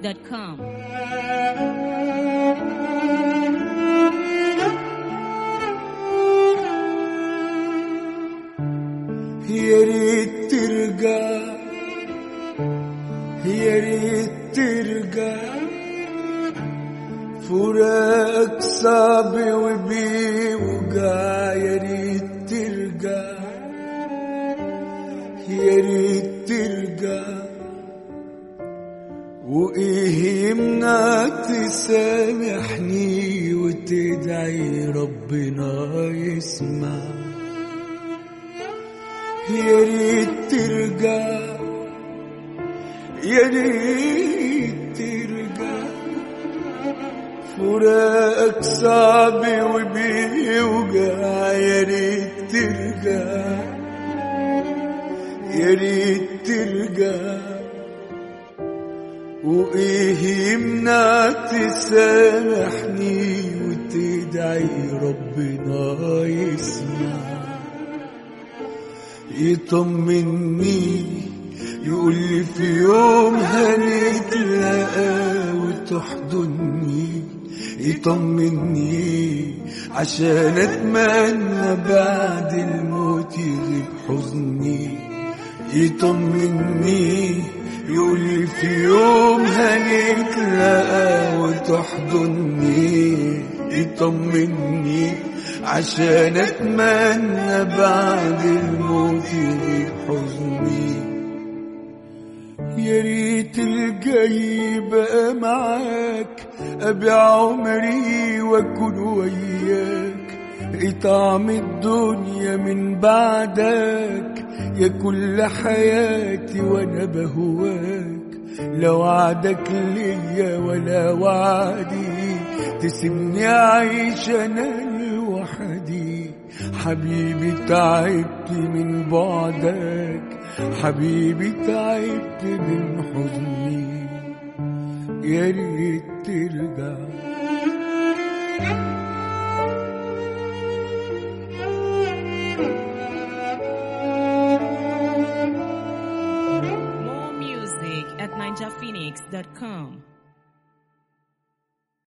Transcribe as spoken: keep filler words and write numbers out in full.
دوت كوم. يا ريت ترجع، يا ريت ترجع، فراقك صعب وبيوجع. يا ريت ترجع، يا ريت ترجع، وإيه يمنع تسامحني وتدعي ربنا يسمع. يا ريت ترجع، يا ريت ترجع، فراقك صعب وبيوجع. يا ريت ترجع، يا ريت ترجع، وإيه يمنع تسامحني وتدعي ربنا يسمع. يطمني يقولي في يوم هنتلاقى وتحضني. يطمني عشان اتمنى بعد الموت يغيب حزني. يطمني يقولي في يوم هنتلاقى وتحضني. يطمني عشان اتمنى بعد الموت يغيب حزني. يا ريت الجاي بقى معاك، ابيع عمري واكون وياك. طعم الدنيا من بعدك يا كل حياتي وانا بهواك. لا وعدك ليا ولا وعدي تسيبني اعيش انا لوحدي. حبيبي تعبت من بعدك، حبيبي تعبت من حزني. يا ريت ترجع. More music at ninja phoenix dot com.